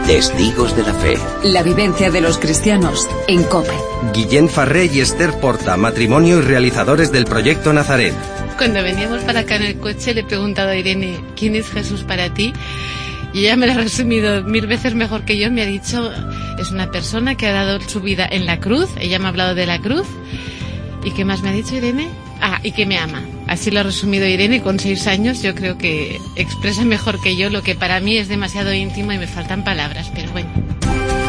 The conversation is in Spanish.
Testigos de la Fe. La vivencia de los cristianos en COPE. Guillén Farré y Esther Porta, matrimonio y realizadores del Proyecto Nazaret. Cuando veníamos para acá en el coche le he preguntado a Irene, ¿quién es Jesús para ti? Y ella me lo ha resumido 1000 veces mejor que yo. Me ha dicho, es una persona que ha dado su vida en la cruz. Ella me ha hablado de la cruz. ¿Y qué más me ha dicho Irene? Y que me ama. Así lo ha resumido Irene. Con 6 años yo creo que expresa mejor que yo lo que para mí es demasiado íntimo y me faltan palabras, pero bueno.